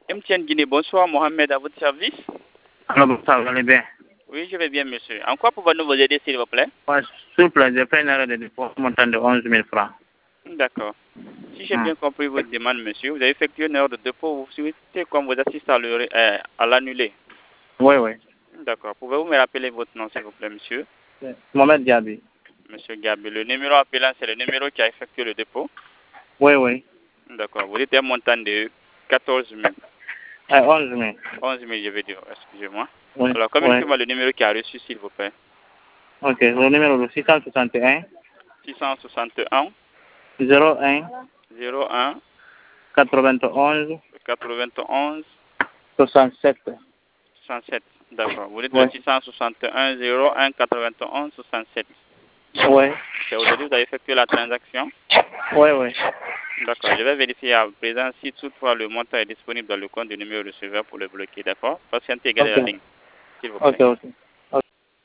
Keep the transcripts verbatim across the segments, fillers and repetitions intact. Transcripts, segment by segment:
M T N Guinée, bonsoir, Mohamed, à votre service. Alors, bonsoir, vous allez bien? Oui, je vais bien, monsieur. En quoi pouvons-nous vous aider, s'il vous plaît? Ouais, s'il vous plaît, j'ai fait une erreur de dépôt montant de onze mille francs. D'accord. Si j'ai Hum. bien compris votre demande, monsieur, vous avez effectué une erreur de dépôt, vous souhaitez qu'on vous assiste à le- euh, à l'annuler. Oui, oui. D'accord. Pouvez-vous me rappeler votre nom, s'il vous plaît, monsieur? Mohamed Diaby. Monsieur Gabi. Le numéro appelant, c'est le numéro qui a effectué le dépôt. Oui, oui. D'accord. Vous êtes un montant de quatorze mille. Euh, onze mille. onze mille, je vais dire, excusez-moi. Oui, Alors, oui. communiquez-moi le numéro qui a reçu, s'il vous plaît. Ok, le numéro de six cent soixante et un, six cent soixante et un, zéro un, zéro un, quatre-vingt-onze, quatre-vingt-onze, soixante-sept. soixante-sept. D'accord. Vous êtes Oui. le six cent soixante et un, zéro un, quatre-vingt-onze, soixante-sept. Oui. C'est aujourd'hui que vous avez effectué la transaction? Oui, oui. D'accord. Je vais vérifier à présent si toutefois le montant est disponible dans le compte du numéro receveur pour le bloquer. D'accord? Patientez, gardez la Ok. ligne, s'il vous plaît. Ok, ok. Ok.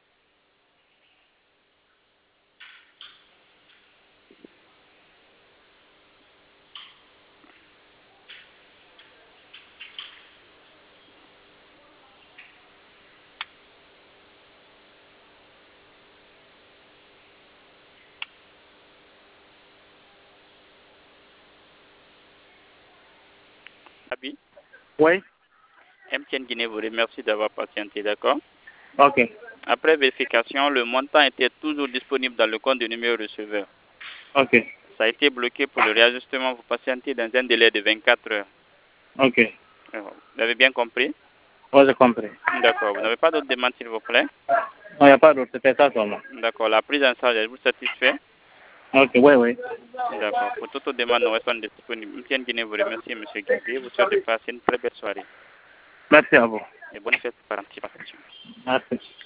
Abi, Oui. M T N Guinée vous remercie d'avoir patienté. D'accord? Ok. Après vérification, le montant était toujours disponible dans le compte du numéro receveur. Ok. Ça a été bloqué pour le réajustement. Vous patientez dans un délai de vingt-quatre heures. Ok. Euh, Vous avez bien compris? Moi, j'ai compris. D'accord. Vous n'avez pas d'autres demandes, s'il vous plaît? Non, il n'y a pas d'autre, c'était ça seulement. D'accord. La prise en charge, êtes-vous satisfait? Ok, oui, oui. D'accord. Pour toute autre demande, nous restons disponibles. M T N Guinée vous remercie, M. Gabi. Vous souhaite de passer une très belle soirée. Merci à vous. Et bonne fête par anticipation. Merci.